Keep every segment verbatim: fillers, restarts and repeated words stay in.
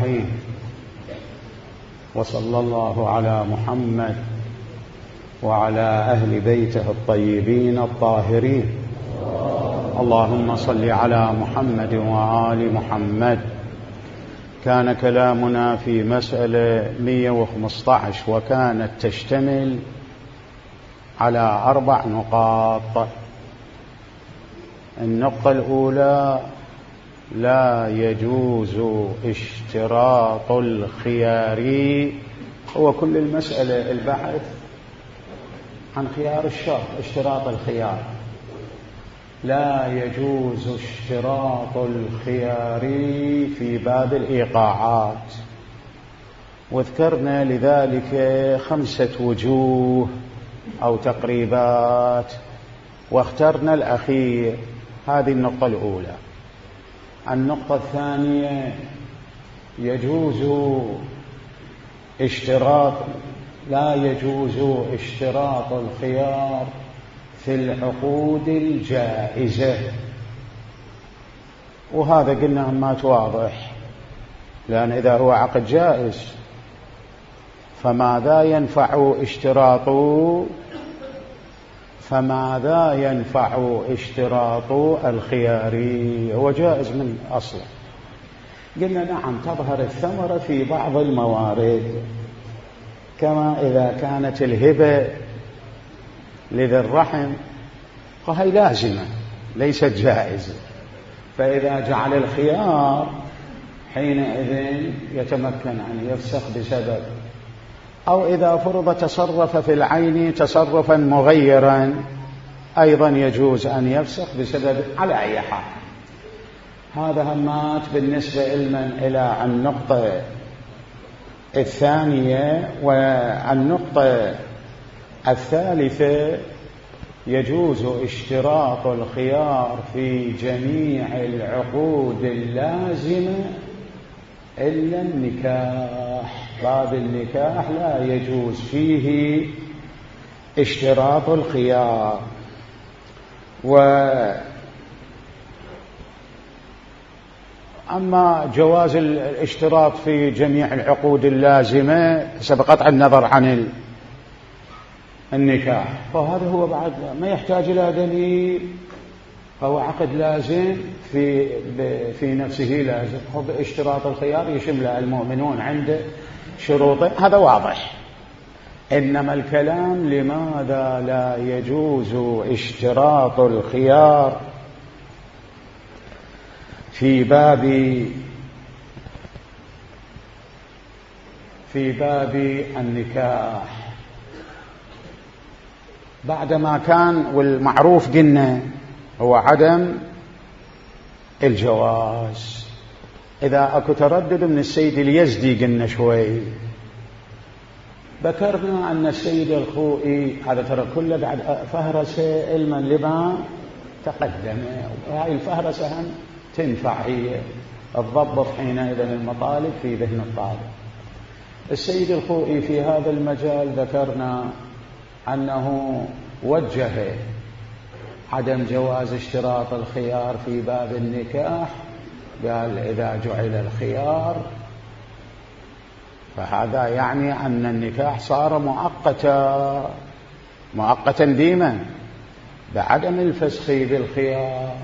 الرحيم، وصلى الله على محمد وعلى أهل بيته الطيبين الطاهرين. اللهم صل على محمد وآل محمد. كان كلامنا في مسألة مئة وخمسة عشر وكانت تشتمل على أربع نقاط. النقطة الأولى: لا يجوز اشتراط الخيار. هو كل المسألة البحث عن خيار الشرط، اشتراط الخيار. لا يجوز اشتراط الخيار في باب الإيقاعات، وذكرنا لذلك خمسة وجوه أو تقريبات، واخترنا الأخير. هذه النقطة الأولى. النقطة الثانية: يجوز اشتراط لا يجوز اشتراط الخيار في العقود الجائزة، وهذا قلنا ما واضح، لأن إذا هو عقد جائز فماذا ينفع اشتراط فماذا ينفع اشتراط الخيار؟ هو جائز من أصله. قلنا نعم، تظهر الثمرة في بعض الموارد، كما إذا كانت الهبة لذي الرحم فهي لازمة ليست جائزة، فإذا جعل الخيار حينئذ يتمكن أن يفسخ بسبب، أو إذا فرض تصرف في العين تصرفا مغيرا أيضا يجوز أن يفسخ بسبب. على أي حال هذا همات بالنسبة لمن إلى النقطة الثانية. والنقطة الثالثة: يجوز اشتراط الخيار في جميع العقود اللازمة إلا النكاح. باب النكاح لا يجوز فيه اشتراط الخيار. وأما جواز الاشتراط في جميع العقود اللازمة بقطع النظر عن النكاح، فهذا هو بعد ما يحتاج إلى دليل، فهو عقد لازم في في نفسه لازم. اشتراط الخيار يشمل المؤمنون عند شروطه، هذا واضح. إنما الكلام لماذا لا يجوز اشتراط الخيار في باب في باب النكاح، بعدما كان والمعروف قلنا هو عدم الجواز. إذا أكو تردد من السيد اليزدي قلنا شوي، ذكرنا أن السيد الخوئي هذا ترى كله بعد فهرسة علما لما تقدم، وهذه الفهرسة هم تنفع هي تضبط حينئذ المطالب في ذهن الطالب. السيد الخوئي في هذا المجال ذكرنا أنه وجه عدم جواز اشتراط الخيار في باب النكاح، قال إذا جعل الخيار فهذا يعني أن النكاح صار مؤقتا مؤقتا ديما بعدم الفسخ بالخيار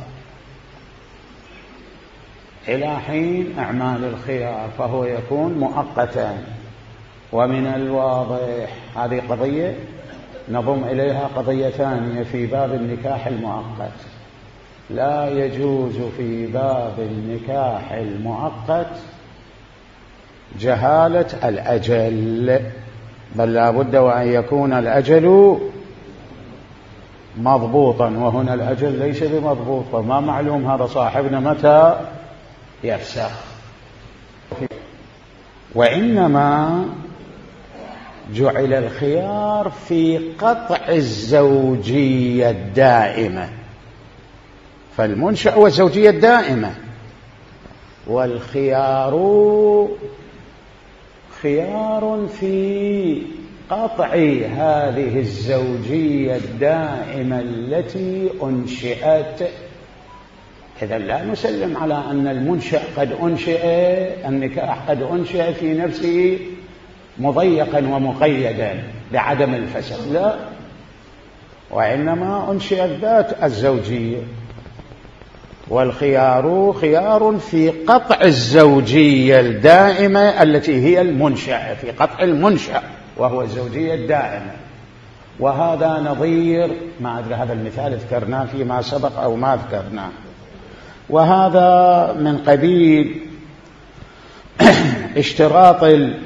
إلى حين أعمال الخيار، فهو يكون مؤقتا. ومن الواضح هذه قضية نضم إليها قضية ثانية في باب النكاح المؤقت: لا يجوز في باب النكاح المؤقت جهالة الأجل، بل لا بد وأن يكون الأجل مضبوطا، وهنا الأجل ليس بمضبوط، فما معلوم هذا صاحبنا متى يفسخ. وإنما جعل الخيار في قطع الزوجية الدائمة، فالمنشأ هو الزوجية الدائمة، والخيار خيار في قطع هذه الزوجية الدائمة التي أنشئت إذا لا نسلم على أن المنشأ قد أنشئ، النكاح قد أنشئ في نفسه مضيقا ومقيدا لعدم الفسخ، لا، وإنما أنشئت ذات الزوجية، والخيار خيار في قطع الزوجية الدائمة التي هي المنشأ، في قطع المنشأ وهو الزوجية الدائمة. وهذا نظير، ما أدري هذا المثال ذكرناه فيما سبق أو ما ذكرناه، وهذا من قبيل اشتراط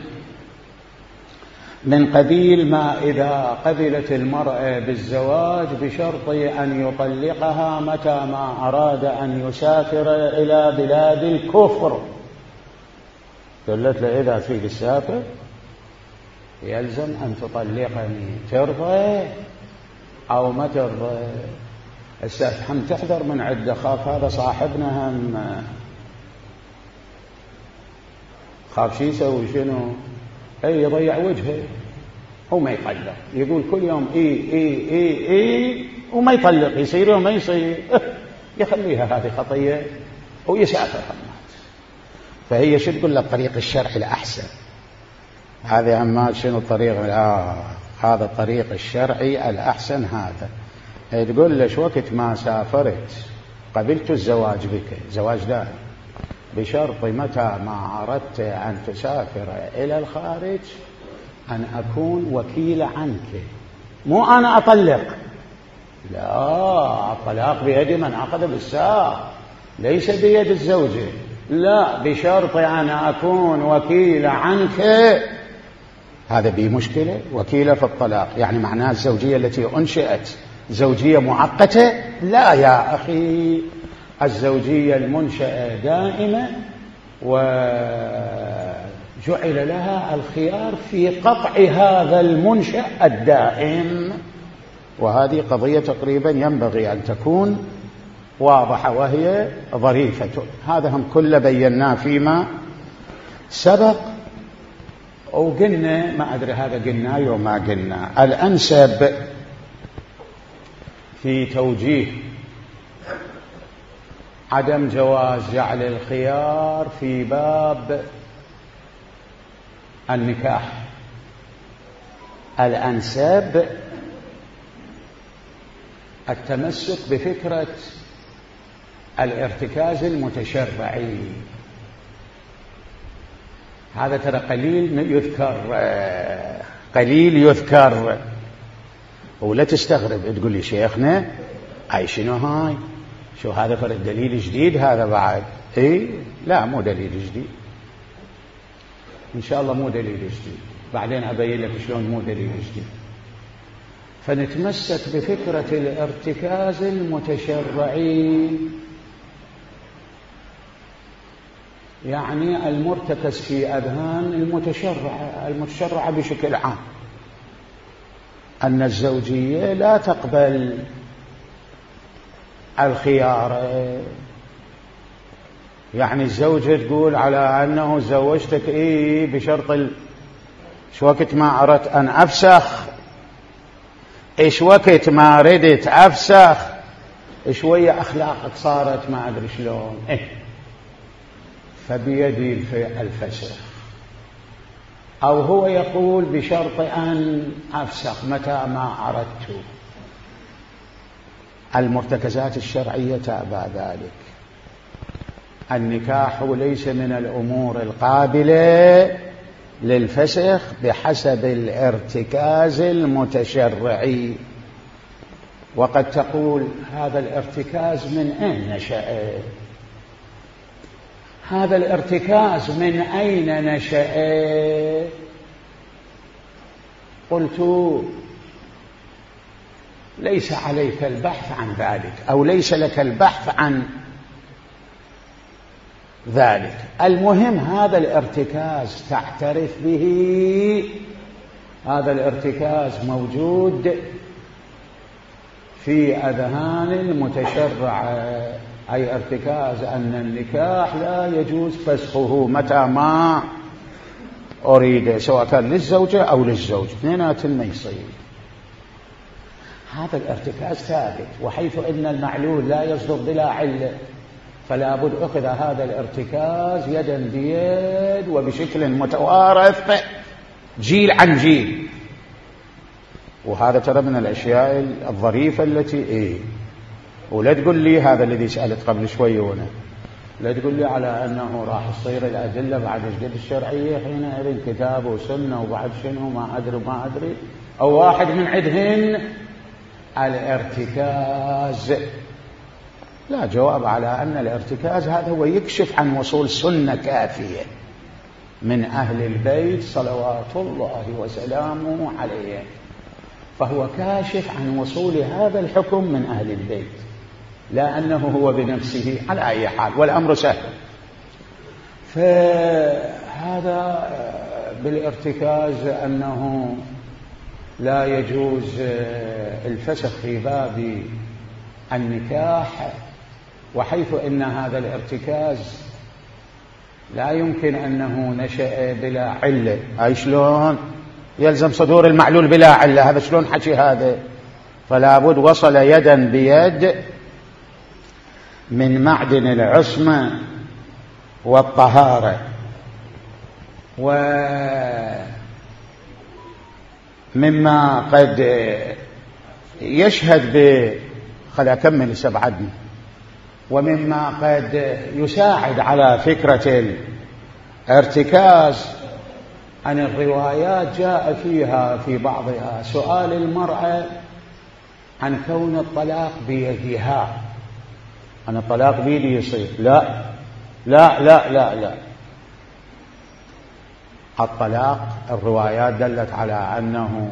من قبيل ما إذا قبلت المرأة بالزواج بشرط أن يطلقها متى ما أراد أن يسافر إلى بلاد الكفر. قلت له إذا فيك السافر يلزم أن تطلقني، ترضى أو ما ترضى. الساعة هم تحذر من عدة، خاف هذا صاحبنا هم خاف شي يسوي شنو، اي يضيع وجهه وما يطلق، يقول كل يوم اي اي اي اي وما يطلق، يصير وما يصير يخليها هذه خطية ويسافر الناس. فهي شو تقول له؟ الطريق الشرعي الأحسن. هذا عمال شنو الطريق؟ آه هذا الطريق الشرعي الأحسن. هذا تقول له شو وقت ما سافرت قبلت الزواج بك، زواج دائم، بشرط متى ما أردت أن تسافر إلى الخارج أن أكون وكيل عنك، مو أنا أطلق، لا، الطلاق بيد من أخذ بالساق ليس بيد الزوجة، لا، بشرط أن أكون وكيل عنك. هذا بيه مشكلة، وكيلة في الطلاق، يعني معناه الزوجية التي أنشئت زوجية معقدة؟ لا يا أخي، الزوجية المنشأة دائمة وجعل لها الخيار في قطع هذا المنشأ الدائم. وهذه قضية تقريبا ينبغي أن تكون واضحة وهي ظريفة. هذا هم كله بيناه فيما سبق، وقلنا ما أدري هذا قلنا يوم ما قلنا الأنسب في توجيه عدم جواز جعل الخيار في باب النكاح. الأنسب التمسك بفكرة الارتكاز المتشرعي. هذا ترى قليل يذكر، قليل يذكر، ولا تستغرب تقول لي شيخنا أي شنو هاي، شو هذا فرد دليل جديد هذا بعد؟ إيه لا، مو دليل جديد، إن شاء الله مو دليل جديد، بعدين أبين لك شلون مو دليل جديد. فنتمسك بفكرة الارتكاز المتشرعي، يعني المرتكز في أذهان المتشرعة المتشرعة بشكل عام، أن الزوجية لا تقبل الخيار. يعني الزوجة تقول على أنه زوجتك إيه بشرط ال... شو وقت ما أردت أن أفسخ، إيش وقت ما ردت أفسخ، شوية أخلاقك صارت ما أدري شلون، إيه فبيدي الفسخ. أو هو يقول بشرط أن أفسخ متى ما أردت. المرتكزات الشرعية تابع ذلك. النكاح ليس من الأمور القابلة للفسخ بحسب الارتكاز المتشرعي. وقد تقول هذا الارتكاز من أين نشأ؟ هذا الارتكاز من أين نشأ؟ قلت ليس عليك البحث عن ذلك، أو ليس لك البحث عن ذلك. المهم هذا الارتكاز تعترف به، هذا الارتكاز موجود في أذهان المتشرعة، أي ارتكاز أن النكاح لا يجوز فسخه متى ما أريد، سواء كان للزوجة أو للزوج، اثنينات ما يصير. هذا الارتكاز ثابت، وحيث أن المعلول لا يصدر بلا علة، فلا بد أخذ هذا الارتكاز يدا بيد وبشكل متوارث جيل عن جيل. وهذا ترى من الأشياء الظريفة التي إيه. ولا تقول لي هذا الذي سألت قبل شوي هنا، لا تقول لي على أنه راح تصير الأدلة بعد جديد الشرعية حينئذ كتاب وسنة وبعد شنو ما أدري ما أدري، أو واحد من عندهن الارتكاز. لا، جواب على أن الارتكاز هذا هو يكشف عن وصول سنة كافية من أهل البيت صلوات الله وسلامه عليه، فهو كاشف عن وصول هذا الحكم من أهل البيت، لا أنه هو بنفسه على أي حال، والأمر سهل. فهذا بالارتكاز أنه لا يجوز الفسخ في باب النكاح، وحيث إن هذا الارتكاز لا يمكن أنه نشأ بلا علة. أي شلون يلزم صدور المعلول بلا علة؟ هذا شلون حكي هذا؟ فلا بد وصل يدا بيد من معدن العصمة والطهارة. ومما قد يشهد ب خلي أكمل سبعدني ومما قد يساعد على فكرة الارتكاز عن الروايات جاء فيها في بعضها سؤال المرأة عن كون الطلاق بيدها. أنا الطلاق بيدي يصير؟ لا لا لا لا لا الطلاق الروايات دلت على أنه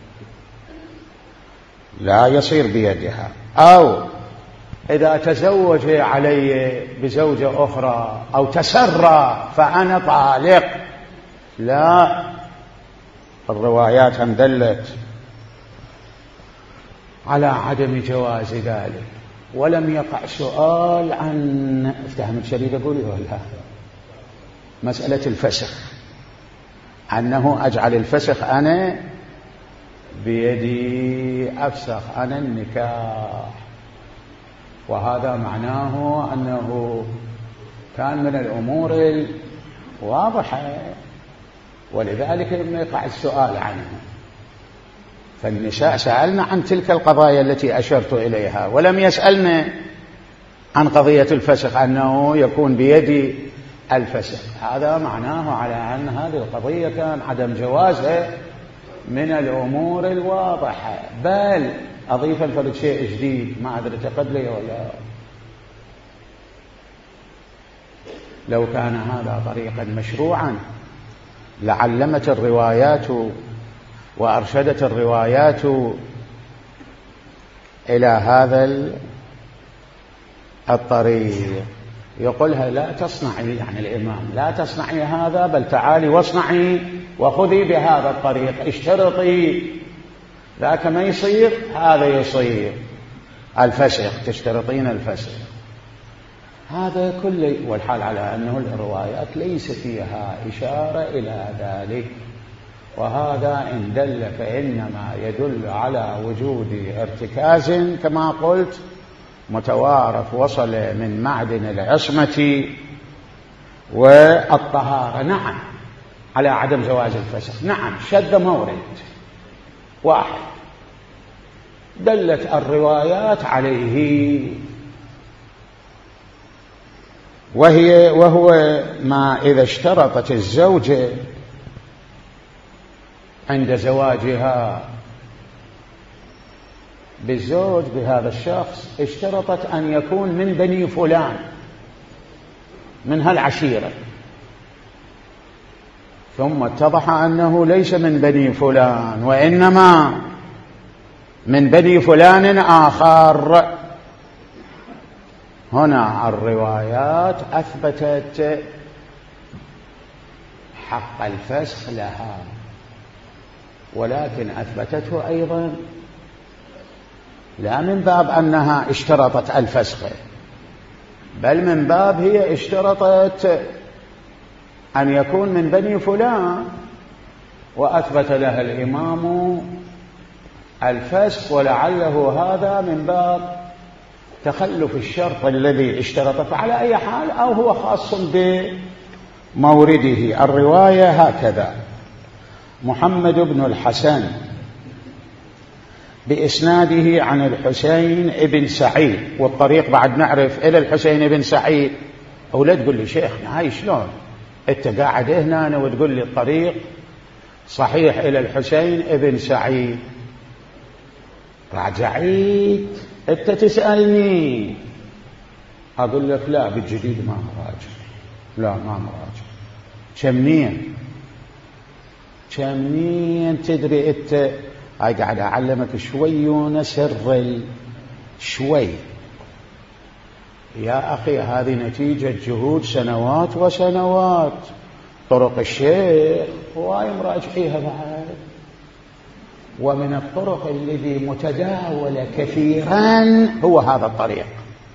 لا يصير بيدها. أو إذا تزوج علي بزوجة أخرى أو تسرى فأنا طالق، لا، الروايات هم دلت على عدم جواز ذلك. ولم يقع سؤال عن افتهم الشريد أقول ولا مسألة الفسخ، أنه أجعل الفسخ أنا بيدي أفسخ أنا النكاح، وهذا معناه أنه كان من الأمور الواضحة، ولذلك لم يقع السؤال عنه. فالنساء سألنا عن تلك القضايا التي أشرت إليها، ولم يسألنا عن قضية الفسخ أنه يكون بيد الفسخ. هذا معناه على أن هذه القضية كان عدم جوازها من الأمور الواضحة. بل أضيف الفرد شيء جديد ما أدري تقبله ولا، لو كان هذا طريقا مشروعا لعلمت الروايات وأرشدت الروايات إلى هذا الطريق. يقولها لا تصنعي، يعني الإمام لا تصنعي هذا، بل تعالي واصنعي وخذي بهذا الطريق، اشترطي ذاك ما يصير هذا يصير، الفسخ تشترطين الفسخ. هذا كله، والحال على أنه الروايات ليس فيها إشارة إلى ذلك، وهذا إن دل فإنما يدل على وجود ارتكاز كما قلت متوارث وصل من معدن العصمة والطهارة. نعم على عدم جواز الفسخ، نعم شد مورد واحد دلت الروايات عليه، وهي وهو ما إذا اشترطت الزوجة عند زواجها بالزوج بهذا الشخص اشترطت أن يكون من بني فلان من هالعشيرة، ثم اتضح أنه ليس من بني فلان وإنما من بني فلان آخر. هنا الروايات أثبتت حق الفسخ لها، ولكن أثبتته أيضا لا من باب أنها اشترطت الفسخ، بل من باب هي اشترطت أن يكون من بني فلان، وأثبت لها الإمام الفسخ، ولعله هذا من باب تخلف الشرط الذي اشترطه، فعلى أي حال أو هو خاص بمورده. الرواية هكذا: محمد بن الحسن بإسناده عن الحسين بن سعيد، والطريق بعد نعرف إلى الحسين بن سعيد. أو لا تقول لي شيخنا هاي شلون أنت قاعد هنا وتقول لي الطريق صحيح إلى الحسين بن سعيد؟ راجع عيد، أنت تسألني أقول لك لا بالجديد ما مراجع، لا ما مراجع. كمنين كمنين تدري أنت؟ هاي قاعد أعلمك شوي سر شوي يا أخي. هذه نتيجة جهود سنوات وسنوات. طرق الشيخ هواي مراجعيها بعد. ومن الطرق الذي متداولة كثيرا هو هذا الطريق.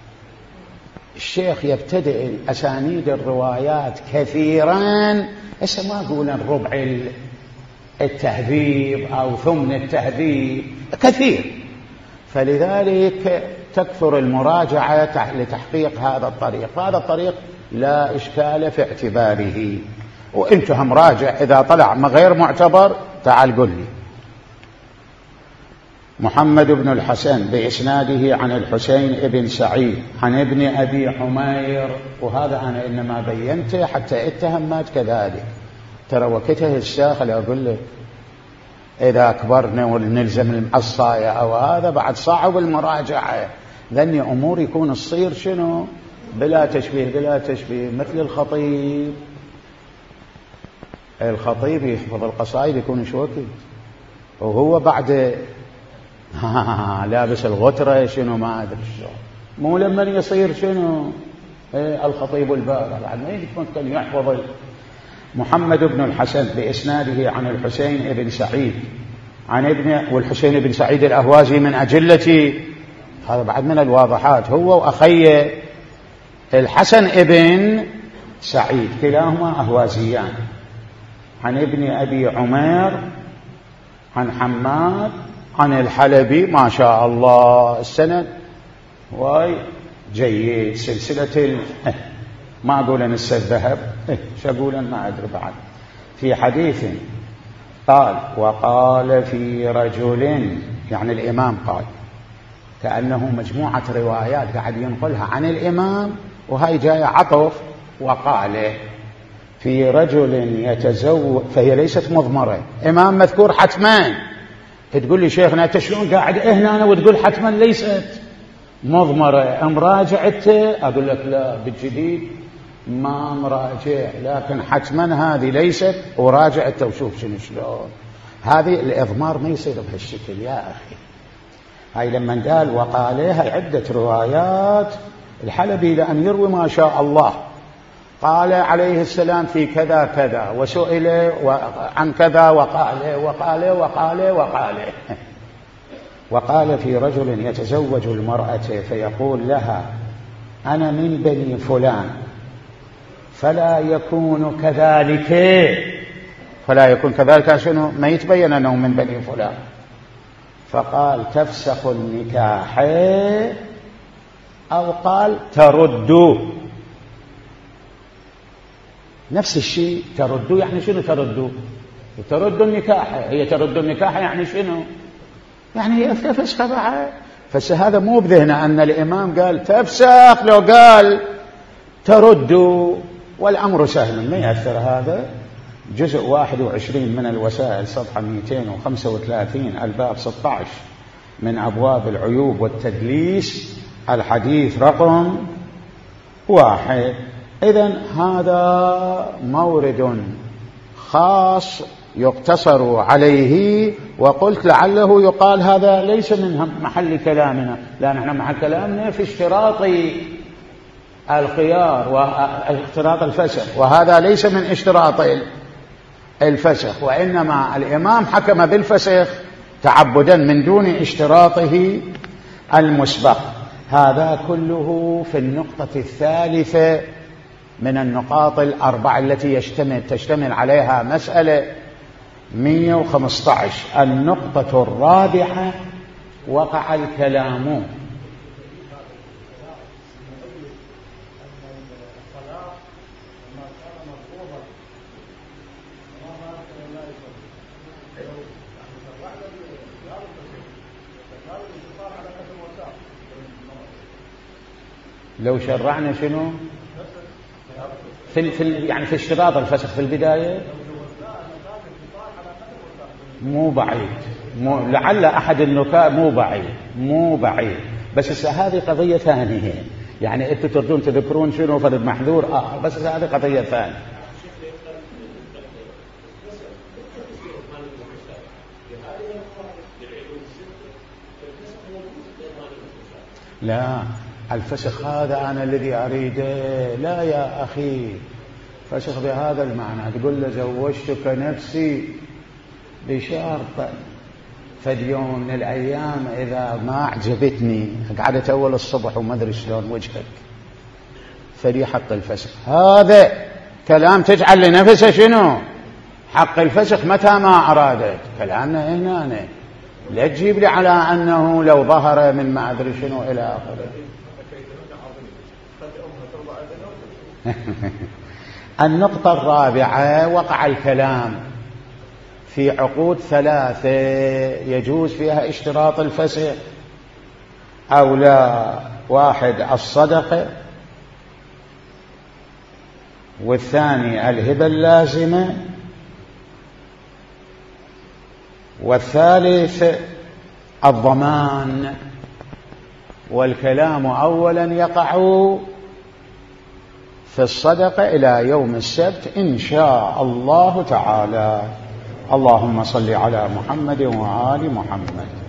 الشيخ يبتدئ أسانيد الروايات كثيرا، هسه ما أقول ربع التهذيب أو ثمن التهذيب، كثير. فلذلك تكثر المراجعة لتحقيق هذا الطريق. هذا الطريق لا إشكال في اعتباره، وإنت هم راجع. إذا طلع غير معتبر تعال قل لي. محمد بن الحسن بإسناده عن الحسين بن سعيد عن ابن أبي حمير. وهذا أنا إنما بينته حتى اتهمات كذلك. ترى وقتها الشاخل أقول لك إذا كبرنا ونلزم المعصاية أو هذا بعد صعب المراجعة. ذني أمور يكون الصير شنو بلا تشبيه بلا تشبيه. مثل الخطيب، الخطيب يحفظ القصائد يكون شوكت وهو بعد لابس الغترة شنو ما أدري شلون. مو لما يصير شنو إيه الخطيب البارع بعد ما يمكن يحفظ. محمد بن الحسن بإسناده عن الحسين بن سعيد عن ابن والحسين بن سعيد الأهوازي من أجلة، هذا بعد من الواضحات، هو وأخي الحسن ابن سعيد كلاهما أهوازيان. عن ابن أبي عمير عن حماد عن الحلبي. ما شاء الله السند واي جيد. سلسلة ما أقول أن السد ذهب، شو أقول ما أدري بعد. في حديث قال وقال في رجل، يعني الإمام قال، كأنه مجموعة روايات قاعد ينقلها عن الإمام وهي جاية عطف. وقال في رجل يتزوج، فهي ليست مضمرة. إمام مذكور حتما. تقول لي شيخنا أنت شلون قاعد هنا وتقول حتما ليست مضمرة؟ مراجعته؟ أقول لك لا بالجديد ما مراجع، لكن حتما هذه ليست. وراجعته وشوف شنو شلون. هذه الإضمار ما يصير بهالشكل يا أخي. هاي لما قال وقالها عدة روايات. الحلبي لأن يروي ما شاء الله قال عليه السلام في كذا كذا وسئل عن كذا وقال وقال وقال وقال وقال في رجل يتزوج المرأة فيقول لها أنا من بني فلان فلا يكون كذلك. فلا يكون كذلك شنو؟ ما يتبين أنه من بني فلان. فقال تفسخ النكاح أو قال تردوا. نفس الشيء تردوا يعني شنو تردوا؟ تردوا النكاح. هي تردوا النكاح يعني شنو؟ يعني هي فسخ بعد. فهذا مو بذهنه أن الإمام قال تفسخ لو قال تردوا، والأمر سهل ما يأثر. هذا جزء واحد وعشرين من الوسائل صفحة مئتين وخمسة وثلاثين الباب ستة عشر من أبواب العيوب والتدليس الحديث رقم واحد. إذن هذا مورد خاص يقتصر عليه. وقلت لعله يقال هذا ليس من محل كلامنا، لا نحن محل كلامنا في اشتراط الخيار واشتراط الفسخ، وهذا ليس من اشتراط الفسخ، وإنما الإمام حكم بالفسخ تعبدا من دون اشتراطه المسبق. هذا كله في النقطة الثالثة من النقاط الأربع التي يشتمل تشتمل عليها مسألة مئة وخمسة عشر. النقطة الرابعة وقع الكلام لو شرعنا شنو في, في يعني في اشتراط الفسخ في البداية مو بعيد، مو لعل أحد النكاء مو بعيد مو بعيد بس هذه قضية ثانية. يعني أنتم تردون تذكرون شنو فرد محذور آه بس هذه قضية ثانية. لا الفسخ هذا أنا الذي أريده. لا يا أخي، فسخ بهذا المعنى تقول له زوجتك نفسي بشرط فد يوم من الأيام إذا ما عجبتني قعدت أول الصبح وما أدري شلون وجهك فلي حق الفسخ. هذا كلام تجعل لنفسه شنو حق الفسخ متى ما أرادت. كلامنا هنا أنا. لا تجيب لي على أنه لو ظهر من ما أدري شنو إلى آخره. النقطة الرابعة وقع الكلام في عقود ثلاثة يجوز فيها اشتراط الفسخ أو لا. واحد الصدقة، والثاني الهبة اللازمة، والثالث الضمان. والكلام أولا يقع في الصدقة إلى يوم السبت إن شاء الله تعالى. اللهم صل على محمد وآل محمد.